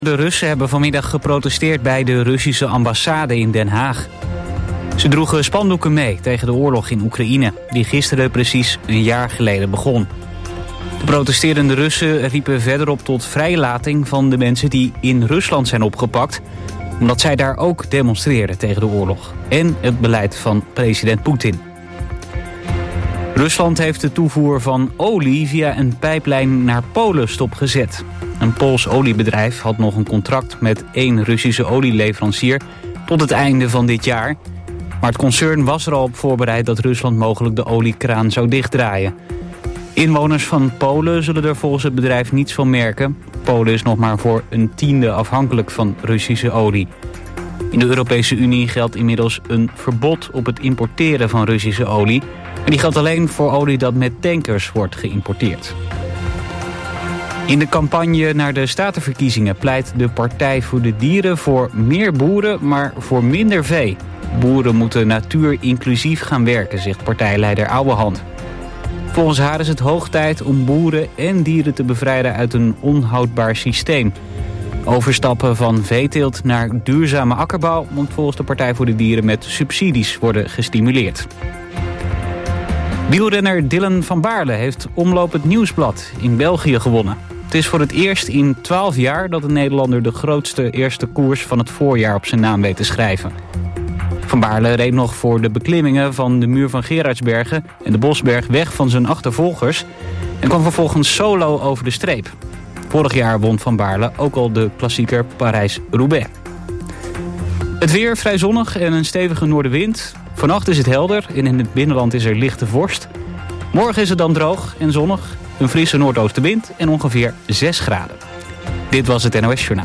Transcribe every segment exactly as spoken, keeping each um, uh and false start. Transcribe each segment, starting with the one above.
De Russen hebben vanmiddag geprotesteerd bij de Russische ambassade in Den Haag. Ze droegen spandoeken mee tegen de oorlog in Oekraïne, die gisteren precies een jaar geleden begon. De protesterende Russen riepen verder op tot vrijlating van de mensen die in Rusland zijn opgepakt, omdat zij daar ook demonstreerden tegen de oorlog en het beleid van president Poetin. Rusland heeft de toevoer van olie via een pijplijn naar Polen stopgezet. Een Pools oliebedrijf had nog een contract met één Russische olieleverancier tot het einde van dit jaar. Maar het concern was er al op voorbereid dat Rusland mogelijk de oliekraan zou dichtdraaien. Inwoners van Polen zullen er volgens het bedrijf niets van merken. Polen is nog maar voor een tiende afhankelijk van Russische olie. In de Europese Unie geldt inmiddels een verbod op het importeren van Russische olie. En die geldt alleen voor olie dat met tankers wordt geïmporteerd. In de campagne naar de statenverkiezingen pleit de Partij voor de Dieren voor meer boeren, maar voor minder vee. Boeren moeten natuurinclusief gaan werken, zegt partijleider Ouwehand. Volgens haar is het hoog tijd om boeren en dieren te bevrijden uit een onhoudbaar systeem. Overstappen van veeteelt naar duurzame akkerbouw moet volgens de Partij voor de Dieren met subsidies worden gestimuleerd. Wielrenner Dylan van Baarle heeft Omloop het Nieuwsblad in België gewonnen. Het is voor het eerst in twaalf jaar dat een Nederlander de grootste eerste koers van het voorjaar op zijn naam weet te schrijven. Van Baarle reed nog voor de beklimmingen van de muur van Gerardsbergen en de Bosberg weg van zijn achtervolgers en kwam vervolgens solo over de streep. Vorig jaar won Van Baarle ook al de klassieker Parijs-Roubaix. Het weer vrij zonnig en een stevige noordenwind. Vannacht is het helder en in het binnenland is er lichte vorst. Morgen is het dan droog en zonnig, een frisse noordoostenwind en ongeveer zes graden. Dit was het N O S Journaal.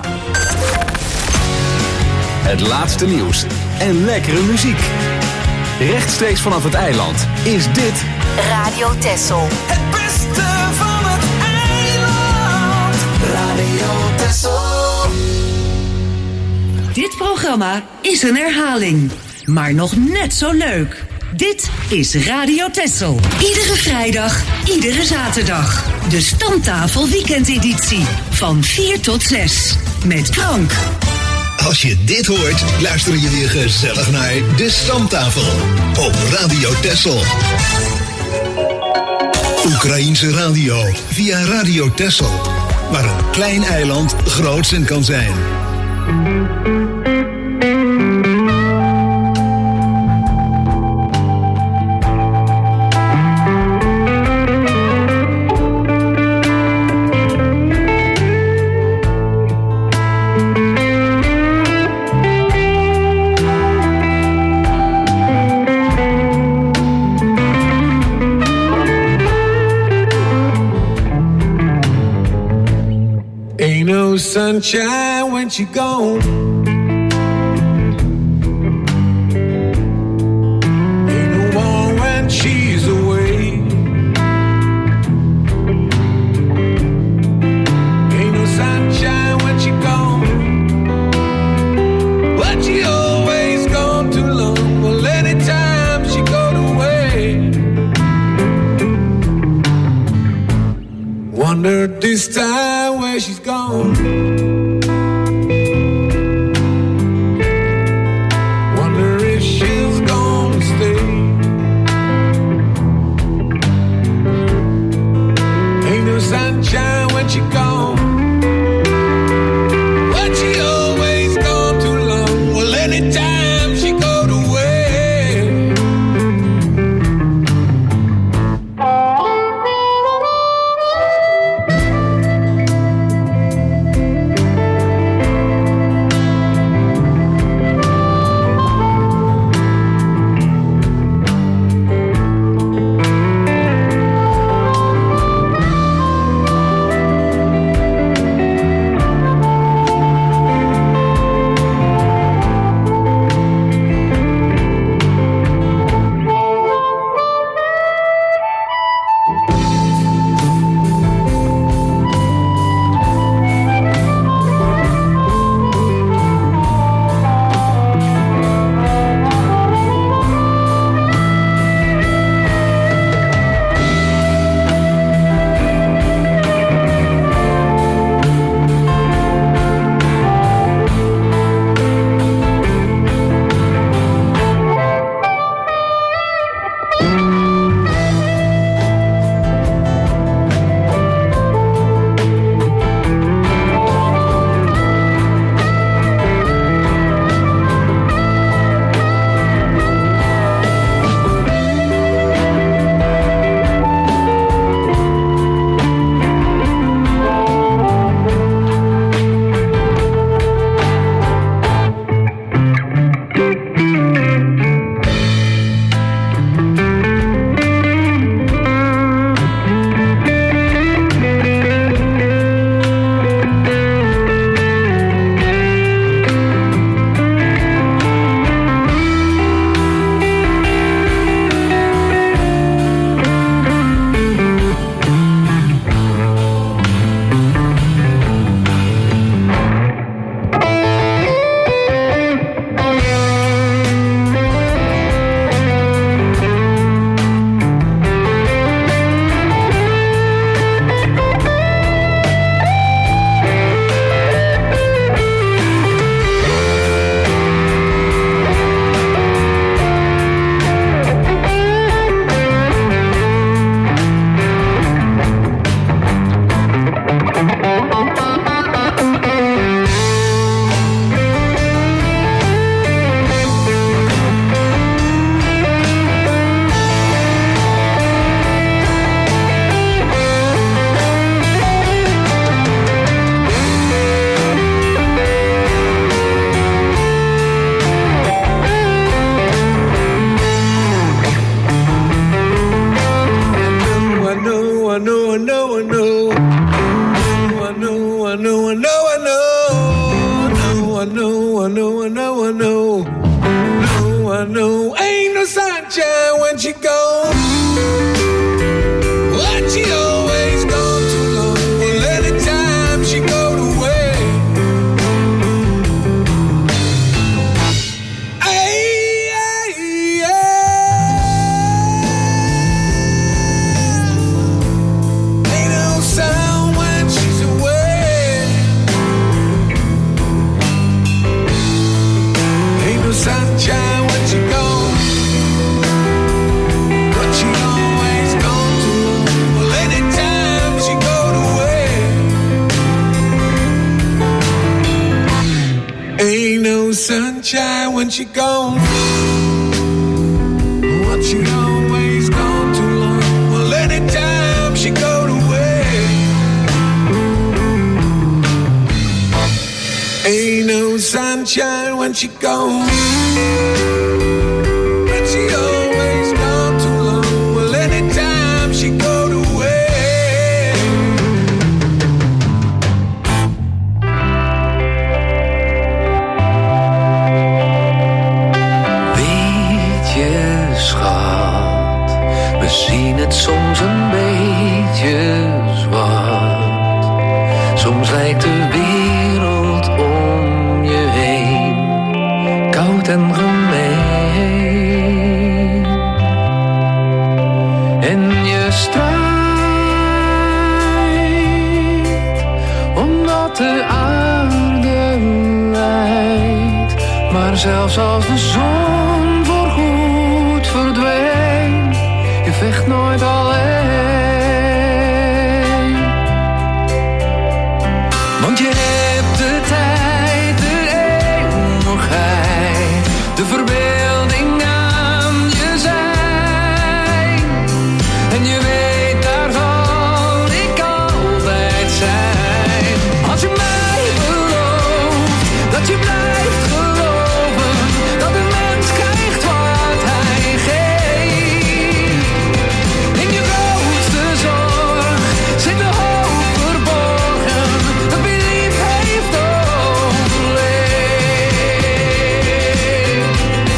Het laatste nieuws en lekkere muziek. Rechtstreeks vanaf het eiland is dit Radio Texel. Het beste van het eiland. Radio Texel. Dit programma is een herhaling, maar nog net zo leuk. Dit is Radio Texel. Iedere vrijdag, iedere zaterdag. De Stamtafel weekendeditie van vier tot zes. Met Frank. Als je dit hoort, luister je weer gezellig naar De Stamtafel op Radio Texel. Oekraïense radio via Radio Texel, waar een klein eiland groots in kan zijn. Sunshine when she gone. Ain't no warm when she's away. Ain't no sunshine when she gone. But she always gone too long. Well, anytime she go away. Wonder this time where she's gone. know, I know, I know, I know. No, I know. Ain't no sunshine when she goes. What she always gone too long. Well, anytime she go away. Ay, ay, yeah. Ain't no sound when she's away. Ain't no sunshine when she goes. But she always gone too long. Well, anytime she go away. Ain't no sunshine when she gone. But she always gone too long. Well, anytime she go away. Ain't no sunshine when she gone. But she always gone too long. Well, anytime she go away. Weet je, schat, we zien het soms een beetje zwart. Soms lijkt de wereld om je heen koud en gemeen. En je strijdt omdat de aarde lijdt. Maar zelfs als de zon voorgoed verdwijnt, je vecht nooit alleen. Want je hebt de tijd, de eeuwigheid, de verbeelding aan je zijn. En je weet, daar zal ik altijd zijn. Als je mij belooft, dat je blijft geloven, dat een mens krijgt wat hij geeft. In je grootste zorg zit de hoop verborgen, dat wie lief heeft overleefd.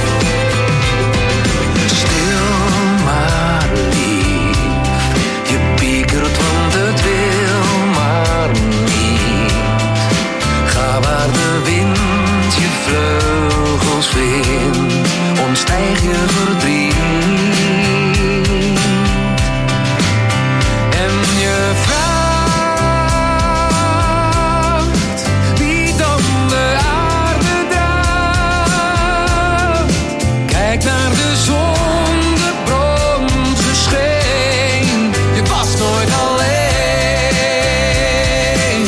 Stil maar lief, je piekert want het wil maar niet. Ga waar de wind je vleugels vindt, ontstijg je verdriet. En je vraagt wie dan de aarde draagt. Kijk naar de zon, de bronzen scheen. Je was nooit alleen.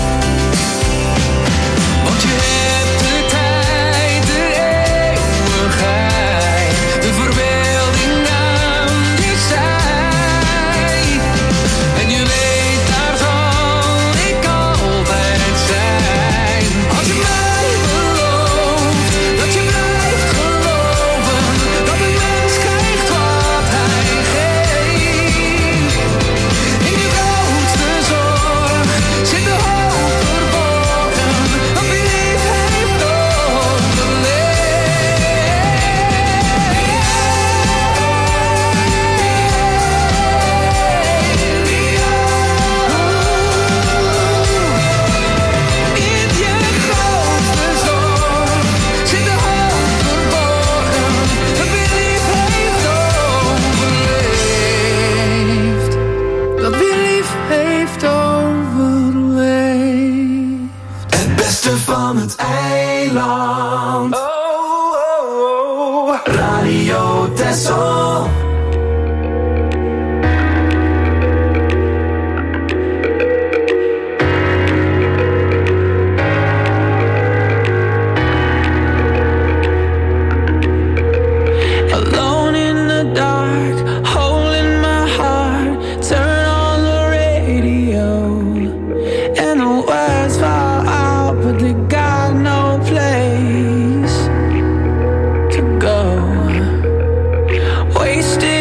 Want je hebt de tijd, de eeuwigheid, de verbeelding aan je zij. En je weet, daar zal ik altijd zijn. Als je mij belooft, dat je blijft geloven, dat een mens krijgt wat hij geeft. In je grootste zorg zit de hoop verborgen, dat wie lief heeft In je grootste zorg zit de hoop verborgen, dat wie lief heeft overleefd. Dat wie lief heeft overleefd. Het beste van het eiland. Oh, oh, oh. Radio Texel. Alone in the dark, hole in my heart. Turn on the radio, and the words fall out, but they got no place to go. Wasted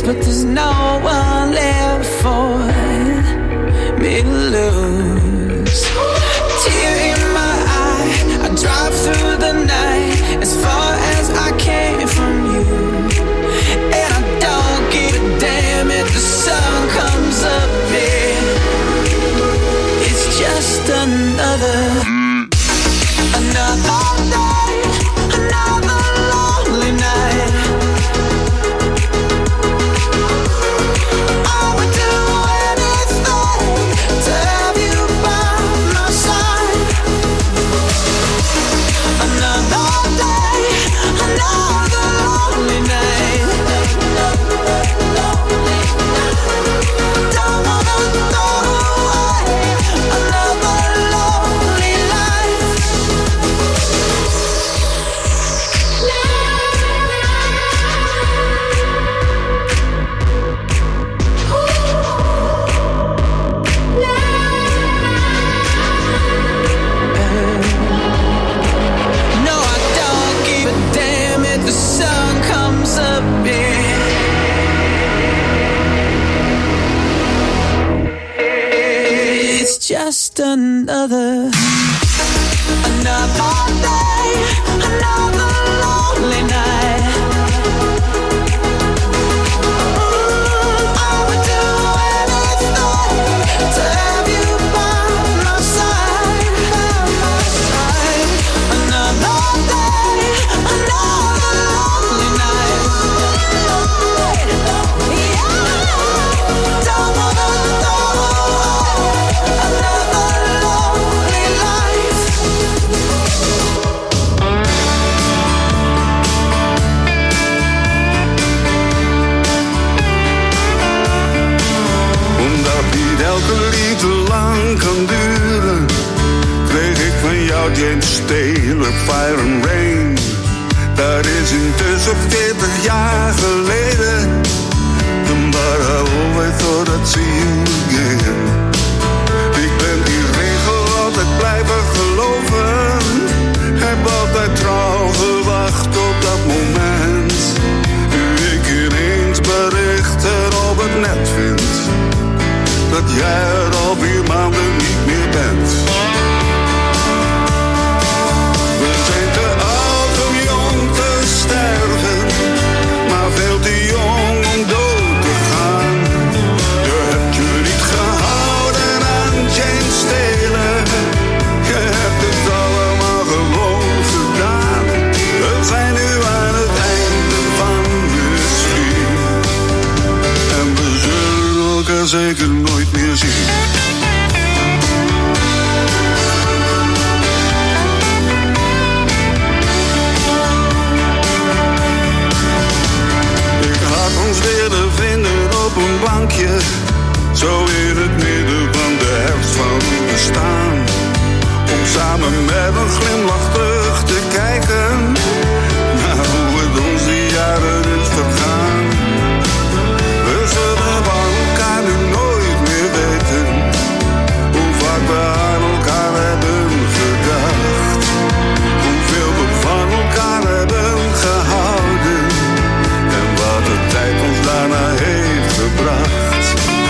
but there's no one left for me to lose. Tear in my eye, I drive through the night as far as I can from you. And I don't give a damn if the sun comes up here. It's just another, another day, another lonely night. I would do anything to have you by my side. Another day, another lonely night. Don't wanna throw away another lonely life. No, I don't give a damn if the sun comes up here. It's just another, another day, another lonely night. I would do anything to have you by my side, by my side. Another day, another lonely night. Yeah. Don't wanna throw away another lonely life. Omdat niet elke liefde lang kan duren, kreeg ik van jou James Taylor, Fire and Rain. Dat is intussen veertig jaar geleden. But I always thought I'd see you again. Ik ben die regel altijd blijven geloven. Heb altijd trouw gewacht op dat moment. Nu ik ineens berichten op het net vind dat jij er al vier maanden niet meer bent. We zijn te oud om jong te sterven, maar veel te jong om dood te gaan. Je hebt je niet gehouden aan James Taylor. Je hebt het allemaal gewoon gedaan. We zijn nu aan het einde van misschien. En we zullen elkaar zeker nooit meer zien. Ik had ons willen vinden op een bankje, zo in het midden van de herfst van het bestaan. Om samen met een glimlach terug te kijken naar hoe het ons die jaren is vergaan. We zullen van elkaar nu nooit meer weten hoe vaak we aan elkaar hebben gedacht. Hoeveel we van elkaar hebben gehouden en wat de tijd ons daarna heeft gebracht.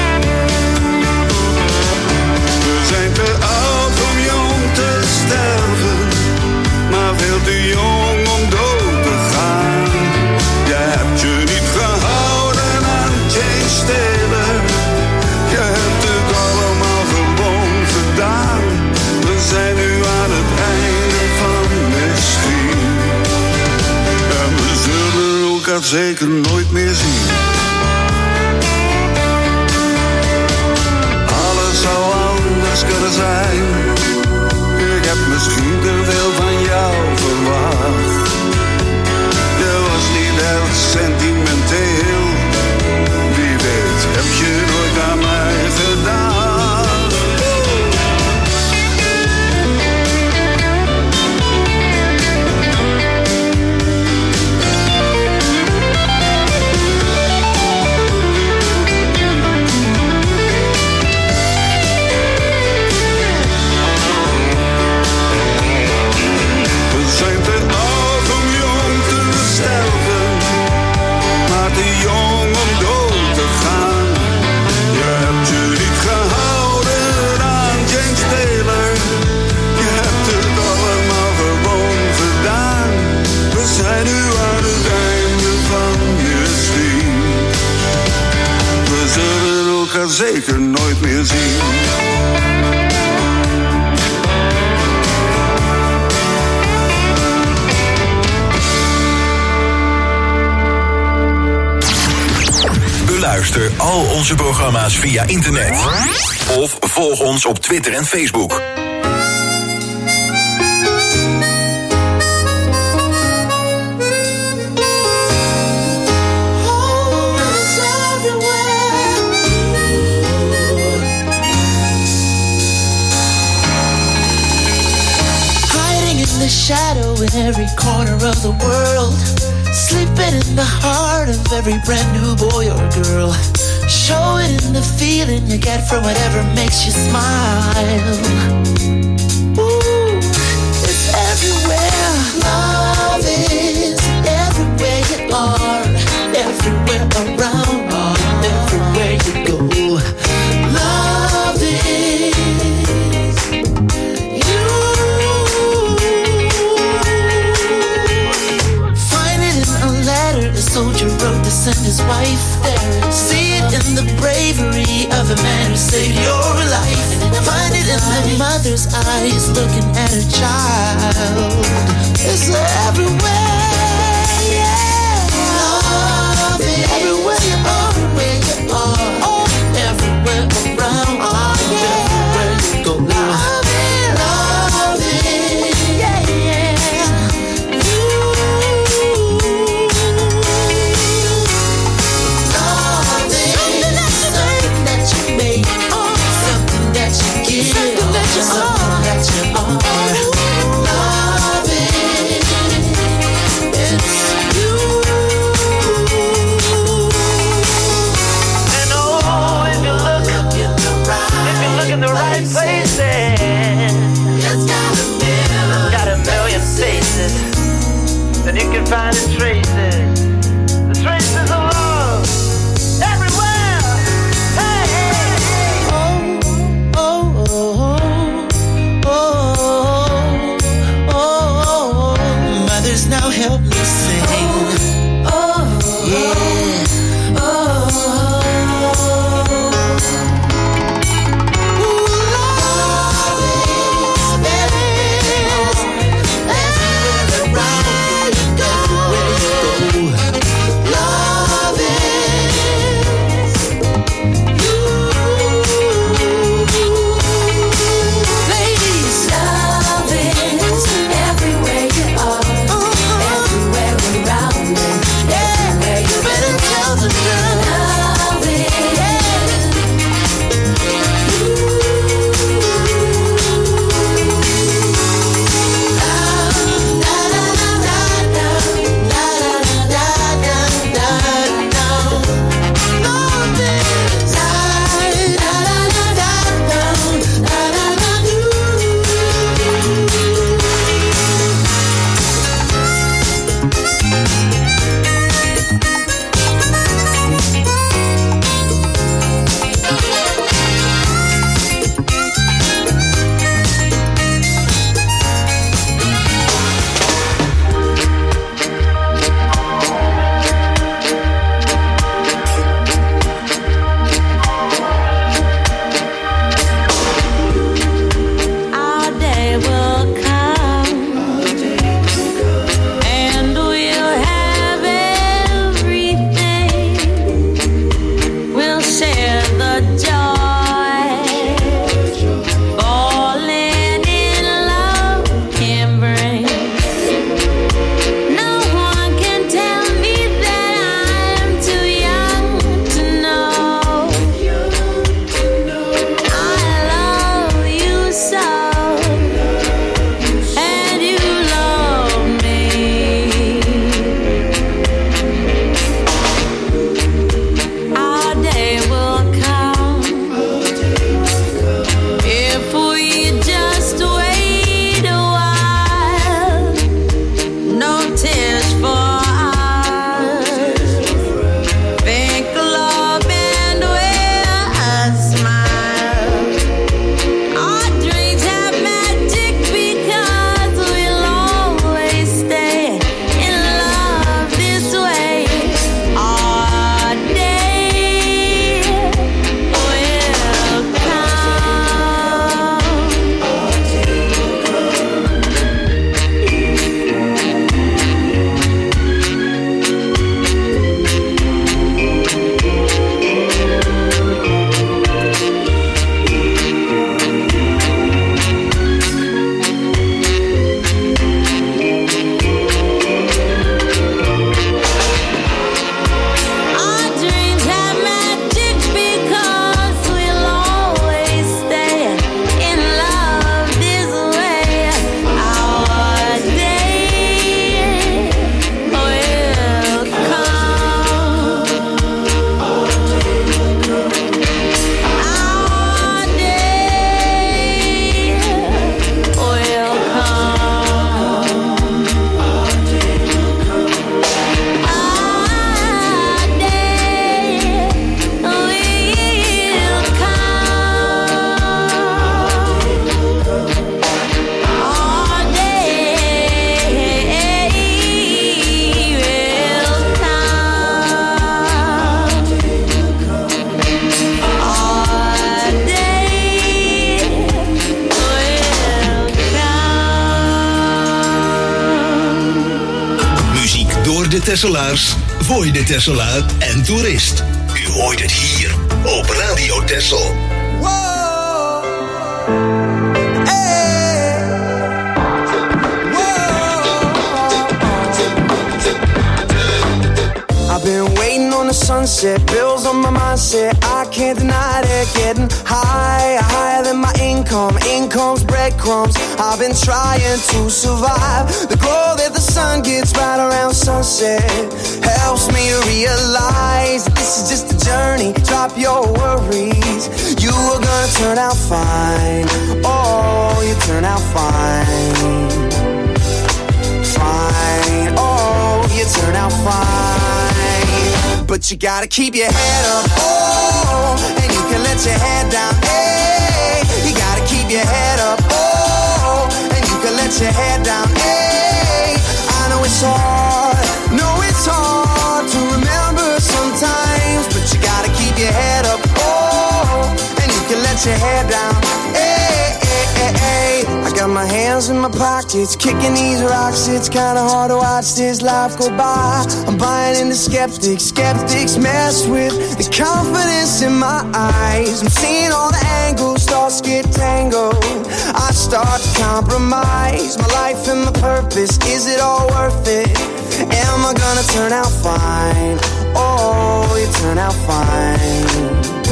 We zijn te oud om jong te sterven, maar veel te jong om dood te gaan. Jij hebt je niet gehouden aan James Taylor. Je hebt het allemaal gewoon gedaan. We zijn nu aan het einde van misschien. En we zullen elkaar zeker nooit meer zien. Alles zou anders kunnen zijn. Ik heb misschien te veel van jou verwacht. Je was niet erg sentimenteel. Wie weet heb je nooit aan mij gedaan. zeker nooit meer zien. Beluister al onze programma's via internet. Of volg ons op Twitter en Facebook. The shadow in every corner of the world, sleeping in the heart of every brand new boy or girl. Show it in the feeling you get from whatever makes you smile. Ooh, it's everywhere. Love is everywhere you are, everywhere around, everywhere you go. Love is a soldier wrote to send his wife there. See it in the bravery of a man who saved your life. Find it in the mother's eyes looking at her child. It's everywhere, yeah. Love it everywhere you are, everywhere you are, oh, everywhere around, oh, yeah. Everywhere you go. Love it, love it, yeah, yeah. Then you can find the traces, the traces of love everywhere. Hey, hey, hey. Oh, oh, oh, oh, oh, oh, oh. Mothers, now help me sing. Oh, oh, yeah. Oh, oh. Love de Tesselaars, voor de Tesselaar en toerist. U hoort het hier op Radio Texel. I've been waiting on the sunset, bills on my mindset. I can't deny it, getting higher, higher than my income. Income's breadcrumbs. I've been trying to survive. The glow that the sun gets right around sunset helps me realize that this is just a journey. Drop your worries. You are gonna turn out fine. Oh, you turn out fine. Fine. Oh, you turn out fine. But you gotta keep your head up, oh, and you can let your head down, hey. You gotta keep your head up, oh, and you can let your head down, hey. I know it's hard, know it's hard to remember sometimes, but you gotta keep your head up, oh, and you can let your head down, hey, hey, hey, hey. I got my hands in my pockets, kicking these rocks. It's kinda hard to watch this life go by. I'm buying into skeptics, skeptics mess with the confidence in my eyes. I'm seeing all the angles, thoughts get tangled. I start to compromise my life and my purpose. Is it all worth it? Am I gonna turn out fine? Oh, you turn out fine.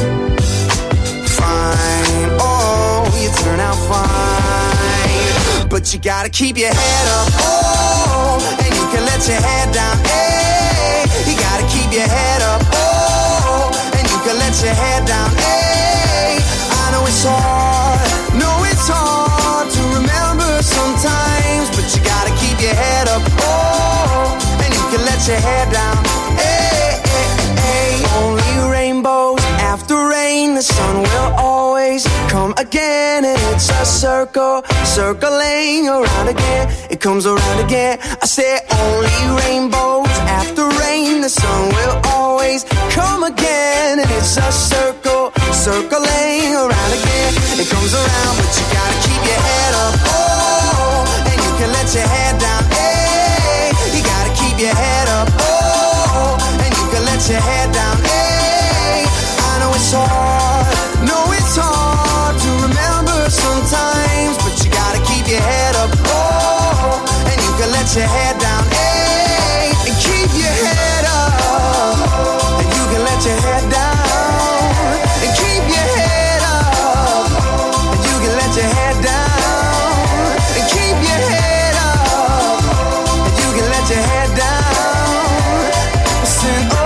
Fine, oh, you turn out fine. But you gotta keep your head up, oh, and you can let your head down, hey. You gotta keep your head up, oh, and you can let your head down, hey. I know it's hard, know it's hard to remember sometimes, but you gotta keep your head up, oh, and you can let your head down, hey, hey, hey. Only rainbows after rain, the sun will always come again, and it's a circle, circling around again. It comes around again. I say only rainbows after rain, the sun will always come again, and it's a circle, circling around again. It comes around, but you gotta keep your head up, oh, and you can let your head down, hey. You gotta keep your head up, oh, and you can let your head down, hey. I know it's hard, know it's hard to remember sometimes, but you gotta keep your head up, oh, and you can let your head down, hey, and keep your head up, and you can let your head down, and keep your head up, and you can let your head down, and keep your head up, and you can let your head down, sing, oh.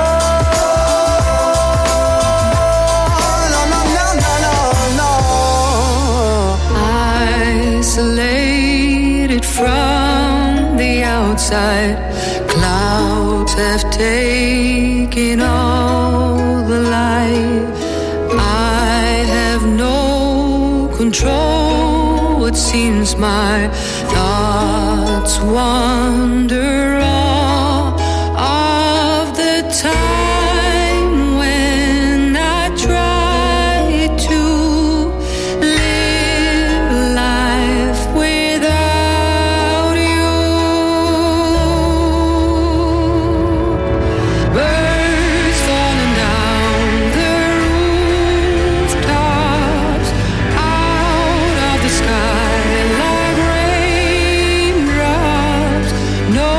Isolated from the outside, clouds have taken all the light. I have no control, it seems my thoughts wander all of the time when I try to live life without you. Birds falling down the rooftops, out of the sky like raindrops. No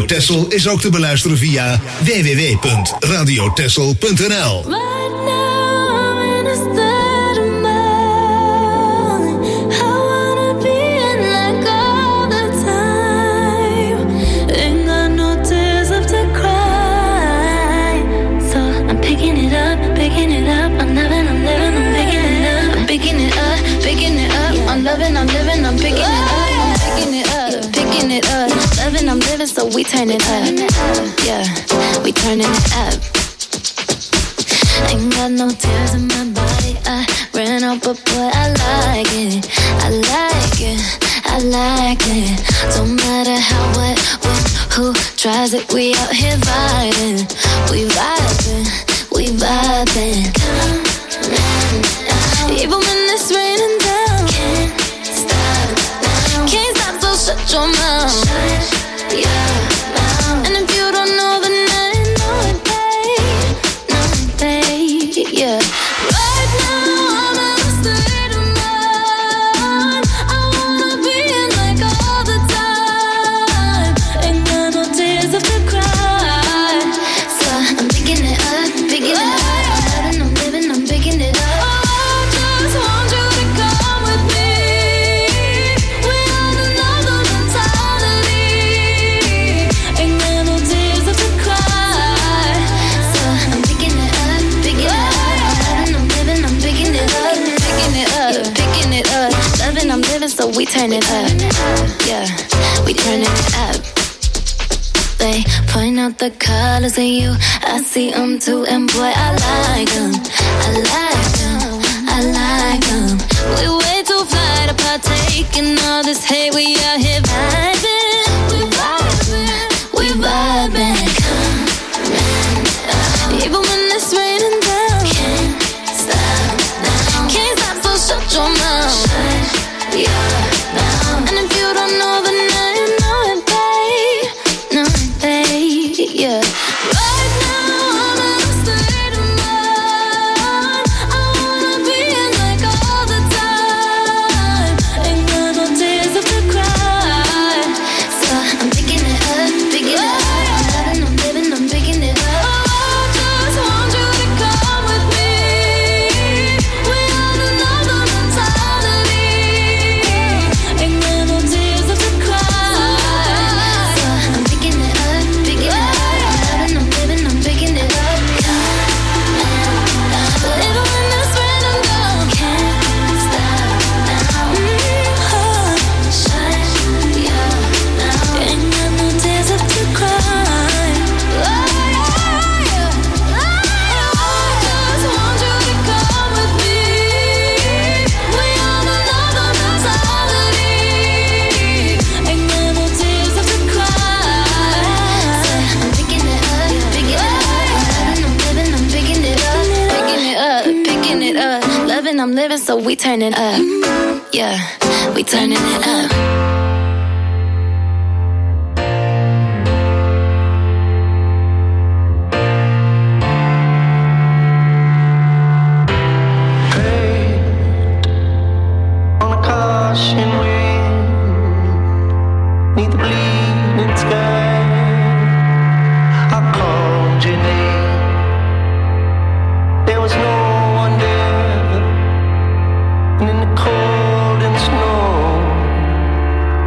Texel is ook te beluisteren via w w w punt radio texel punt n l. I'm loving, I'm living, I'm picking it up, I'm picking it up, picking it up. Loving, I'm living, so we turn it up. Yeah, we turning it up. Ain't got no tears in my body, I ran out, but boy, I like it, I like it, I like it. Don't matter how, what, when, who tries it, we out here vibing, we vibing, we vibing. Come on, even when it's raining down, can't stop now. Can't stop, so shut your mouth. Shut your mouth. And if you don't know, then I know it, babe. Know it, babe. Yeah. Right now, I'm in a state of mind. I wanna be in like all the time. Ain't got no tears left to cry. So I'm picking it up, picking it up. I'm loving, I'm living, I'm picking it up. I'm living, so we turn it up. Yeah, we turning it up. They point out the colors in you, I see them too, and boy, I like them. I like them, I like them. We way too fly to partake in all this hate. We out here vibing, we vibing, we vibing. Come on, even when it's raining down, can't stop now. Can't stop, so shut your mouth. Yeah, now. And if you don't know, then I know it, babe. Know it, babe. Yeah. Right now, I'm in a state of mind. I wanna be in like all the time. Ain't got no tears left to cry. So I'm picking it up, picking it up. I'm loving, I'm living, I'm picking it up. Oh, I just want you to come with me. We on another mentality. I'm living, so we turn it up. Yeah, we turning it up. Cold and snow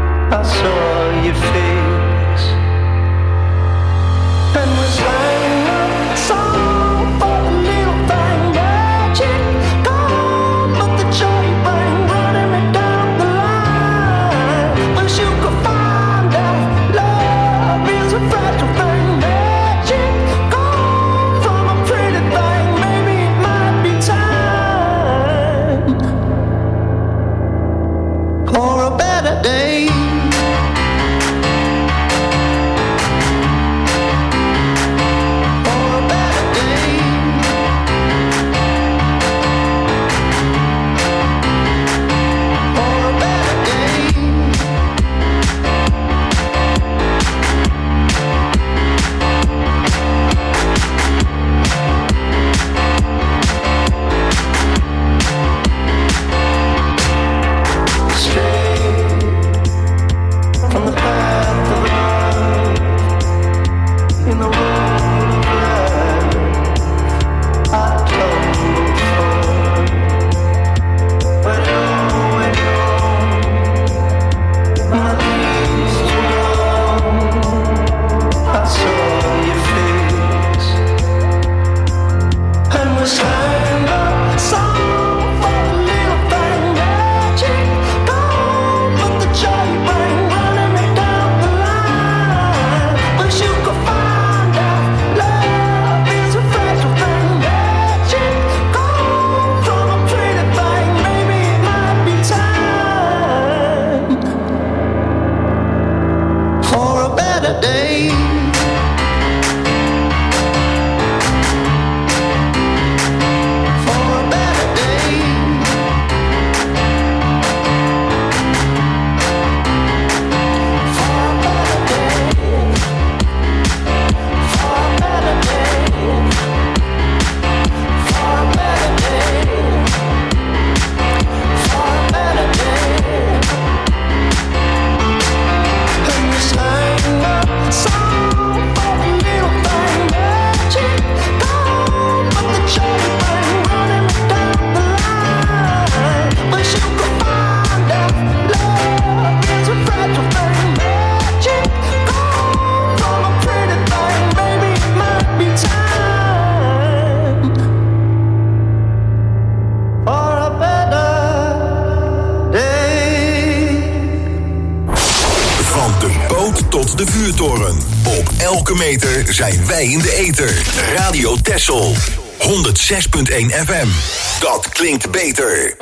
elke meter zijn wij in de ether. Radio Texel. honderd zes komma één F M. Dat klinkt beter.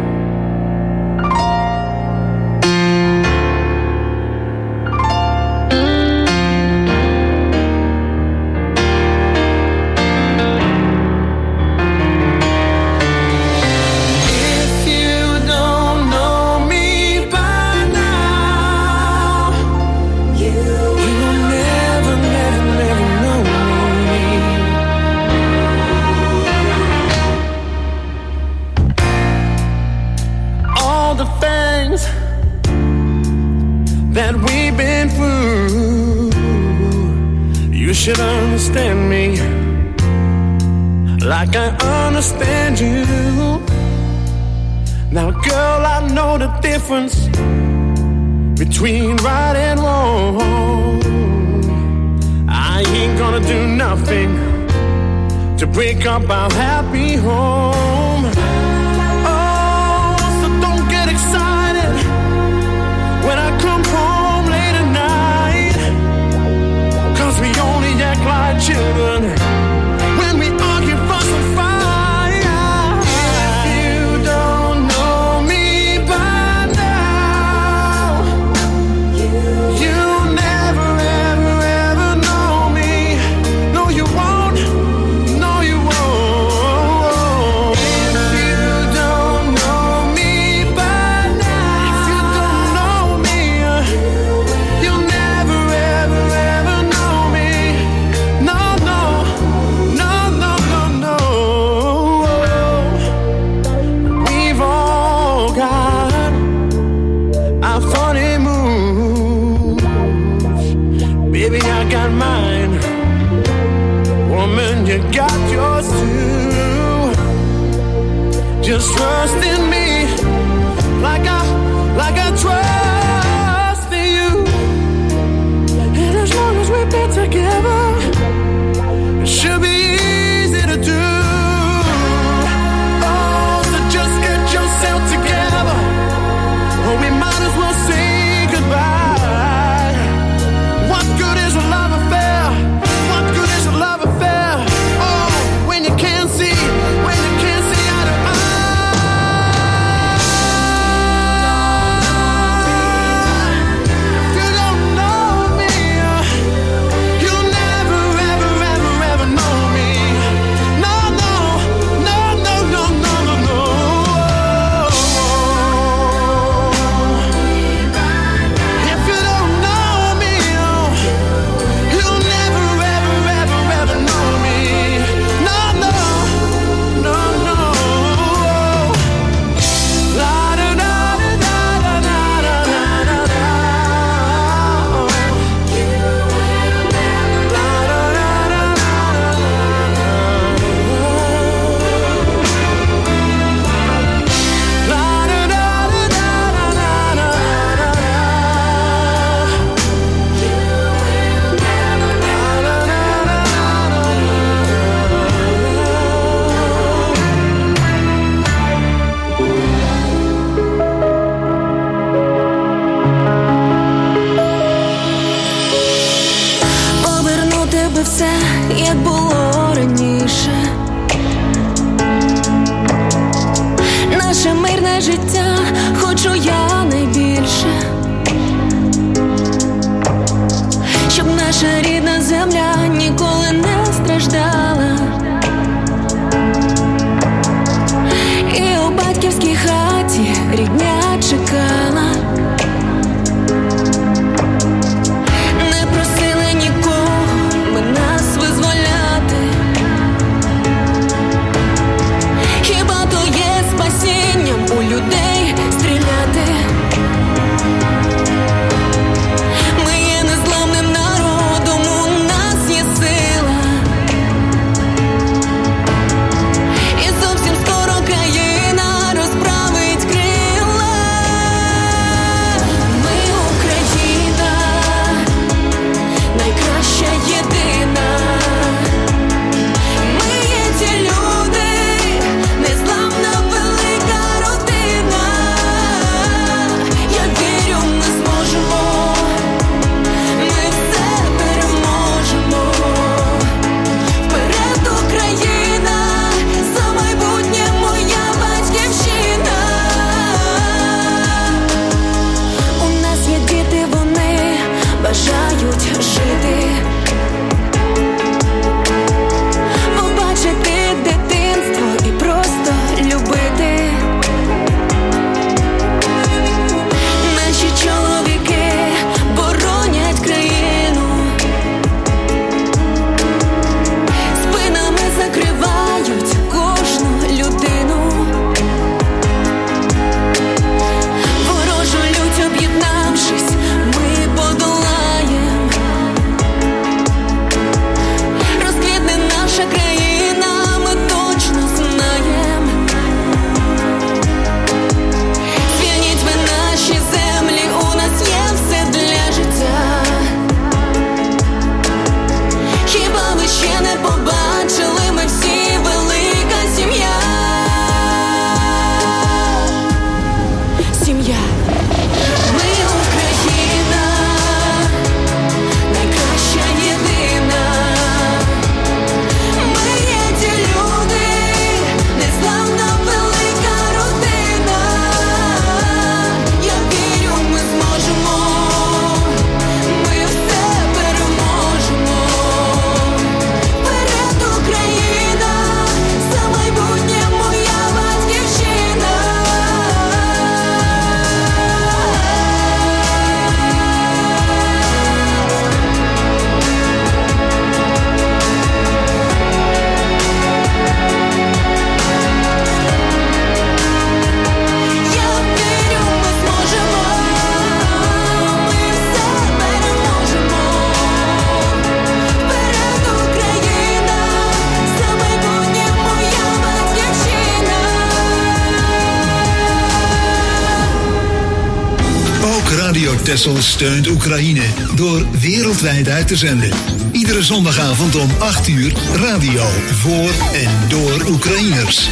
Should understand me like I understand you. Now, girl, I know the difference between right and wrong. I ain't gonna do nothing to break up our happy home. Oh, so don't get excited when I come home late at night, 'cause we only act like children when we argue, fuss and fight. If you don't know me by now, you'll never, ever, ever know me. No, you won't. No, you won't. If you don't know me by now, if you don't know me, you'll never, ever, ever know me. No, no, no, no, no, no. We've all got our funny moves. Baby, I got mine. Woman, you got yours too. Just trust in me like I, like I trust in you. And as long as we've been together, it should be easy to do. Oh, so just get yourself together, or we might as well say goodbye. What good is a love affair? What good is a love affair? Oh, when you can't see, when you can't see eye to eye. If you don't know me, you'll never, ever, ever, ever know me. No, no, no, no, no, no, no, no. If you don't know me, you'll never, ever, ever, ever know me. No, no, no, no. La da da da da da da da da da. La da da da da da. La da da da da da da Повернути би все, як було раніше. Наше мирне життя хочу я найбільше. Щоб наша рідна земля ніколи не страждала. І у батьківській хаті рідня чекала. Не просили нікого ми нас визволяти. Хіба то є спасінням у людей Radio Texel steunt Oekraïne door wereldwijd uit te zenden. Iedere zondagavond om acht uur radio voor en door Oekraïners.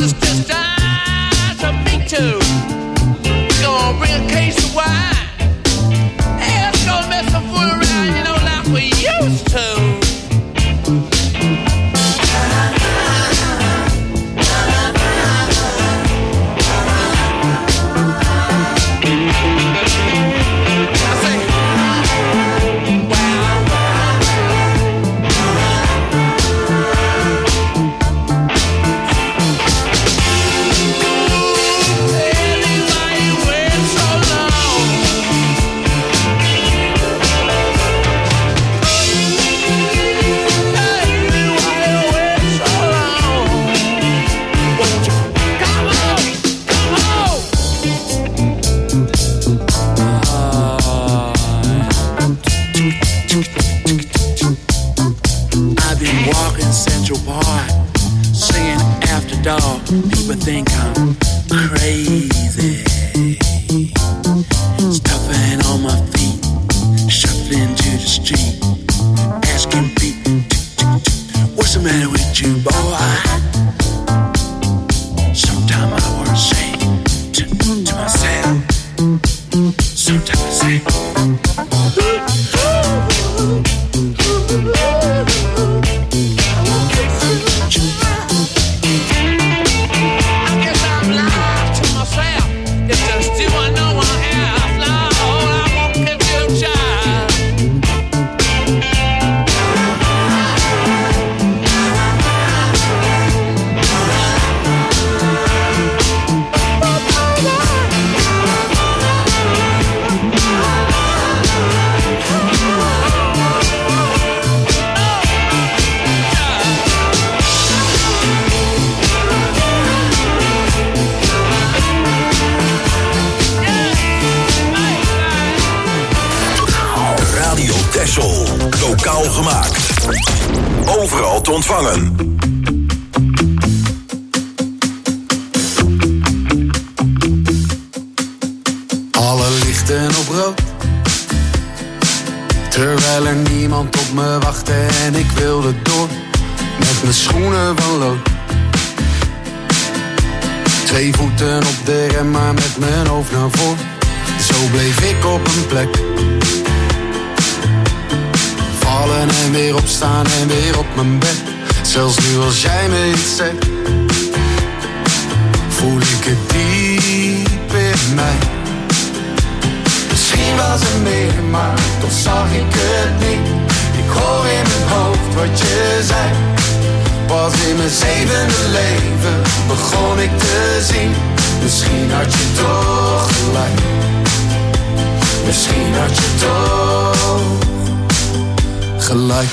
it's just time to meet you. Gonna bring a case of wine. Hey, let's go mess some fool around, you know, like we used to. People think I'm crazy. Stuffing on my feet, shuffling to the street, asking people, what's the matter with you, boy? Sometimes I wanna say to, to myself, sometimes I say, lokaal gemaakt. Overal te ontvangen. Alle lichten op rood, terwijl er niemand op me wachtte en ik wilde door, met mijn schoenen van lood. Twee voeten op de rem, maar met mijn hoofd naar voren. Zo bleef ik op een plek. Vallen en weer opstaan en weer op mijn bed. Zelfs nu als jij me iets zegt, voel ik het diep in mij. Misschien was er meer, maar toch zag ik het niet. Ik hoor in mijn hoofd wat je zei. Pas in mijn zevende leven begon ik te zien. Misschien had je toch gelijk. Misschien had je toch gelijk.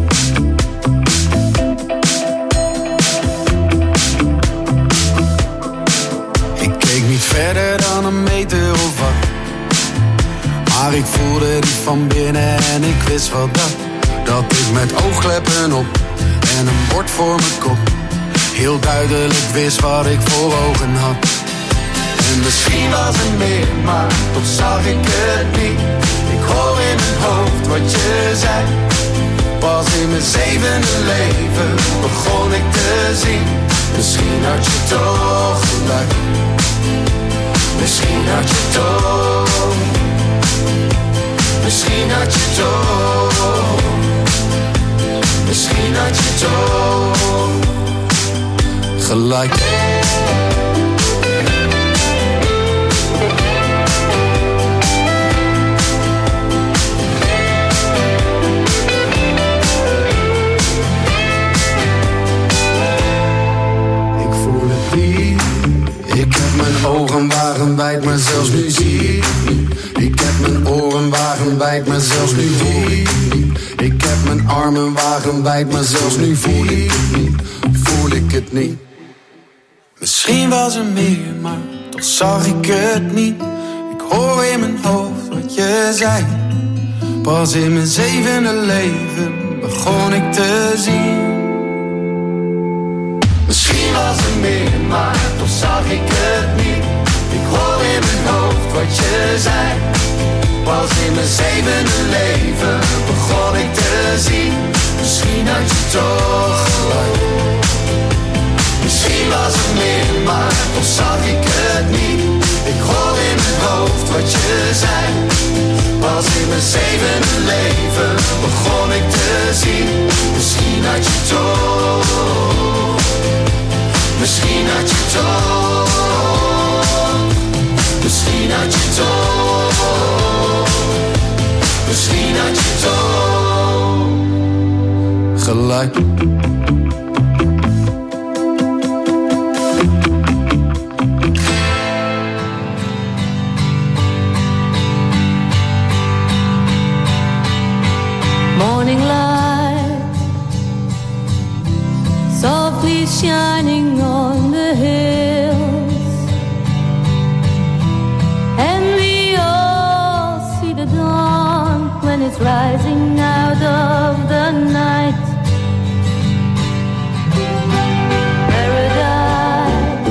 Ik keek niet verder dan een meter of wat, maar ik voelde die van binnen en ik wist wel dat. Dat ik met oogkleppen op en een bord voor mijn kop heel duidelijk wist wat ik voor ogen had. En misschien was er meer, maar toch zag ik het niet. Ik hoor in mijn hoofd wat je zei. Pas in mijn zevende leven begon ik te zien. Misschien had je toch gelijk. Misschien had je toch. Misschien had je toch. Misschien had je toch gelijk. Ik heb mijn ogen wagenwijd, maar zelfs nu zie ik niet. Ik heb mijn oren wagenwijd, maar zelfs nu hoor ik niet. Ik heb mijn armen wagenwijd, maar zelfs nu voel ik het niet. Voel ik het niet. Misschien was er meer, maar toch zag ik het niet. Ik hoor in mijn hoofd wat je zei. Pas in mijn zevende leven begon ik te zien. Misschien was er meer, maar toch zag ik het niet. Ik hoor in mijn hoofd wat je zei. Pas in mijn zevende leven begon ik te zien. Misschien had je toch gelijk. Misschien was er meer, of zag ik het niet? Ik hoor in mijn hoofd wat je zei. Pas in mijn zevende leven begon ik te zien. Misschien had je toch, misschien had je toch, misschien had je toch, misschien had je toch gelijk. Morning light softly shining on the hills, and we all see the dawn when it's rising out of the night. Paradise,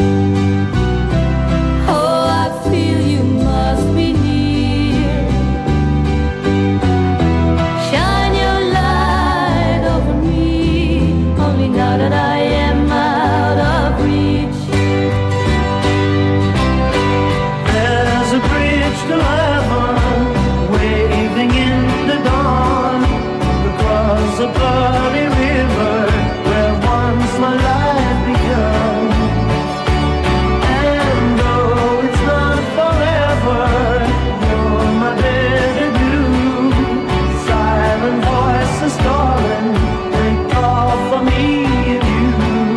oh, I feel you must be near. Shine your light over me, only now that I am out of reach. There's a bridge to heaven, waving in the dawn, across a bloody river, where once my life began. And though it's not forever, you're my better blue. Silent voices calling, they call for me and you.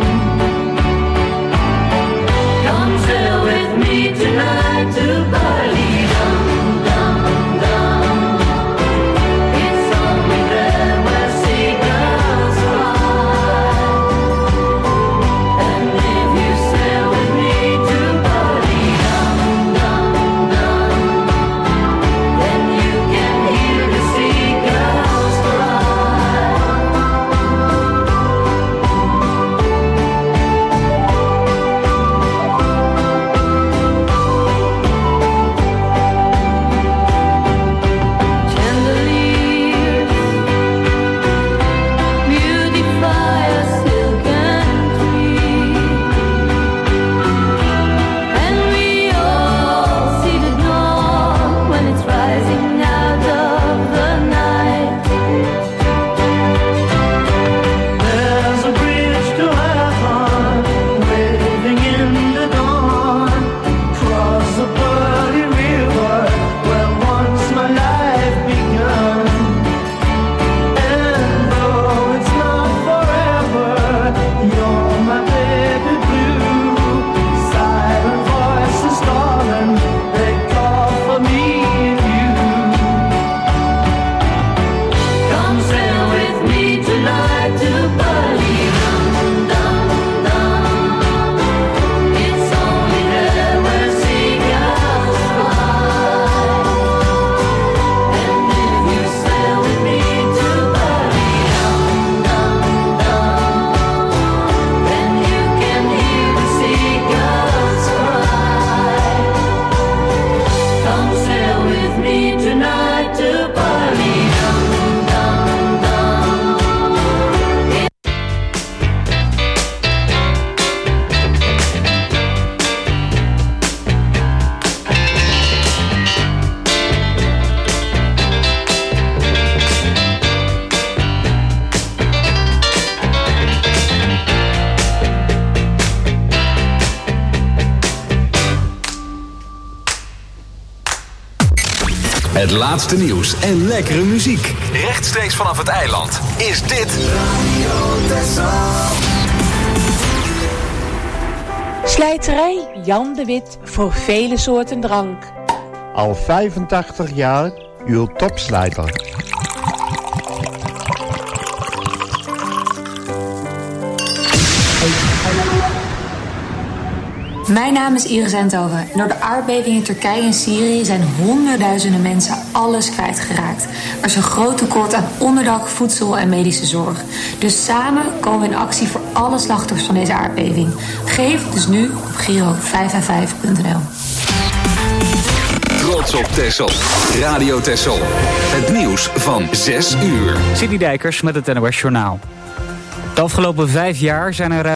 Come sail with me tonight to Bali, dum dum dum. It's only there where seagulls fly. And if you sail with me to Bali, dum dum dum, then you can hear the seagulls fly. Chandeliers beautify a silken tree, and we all see the dawn when it's rising out of the night. There's a bridge to heaven, waving in the dawn, across a bloody river, where once my life began. And though it's not forever, you're my baby blue. Silent voices calling, they call for me and you. Come sail with me tonight to Bali, dum dum dum. It's only there where seagulls fly. And if you sail with me to Bali, dum dum dum, then you can hear the seagulls cry. Come sail with me tonight to Bali, dum dum dum. Het laatste nieuws en lekkere muziek. Rechtstreeks vanaf het eiland is dit Slijterij Jan de Wit voor vele soorten drank. Al vijfentachtig jaar uw topslijter. Mijn naam is Iris Eindhoven. En door de aardbeving in Turkije en Syrië zijn honderdduizenden mensen alles kwijtgeraakt. Er is een groot tekort aan onderdak, voedsel en medische zorg. Dus samen komen we in actie voor alle slachtoffers van deze aardbeving. Geef dus nu op Giro vijf vijf vijf punt n l. Trots op Texel. Radio Texel. Het nieuws van zes uur. Sidney Dijkers met het N O S Journaal. De afgelopen vijf jaar zijn er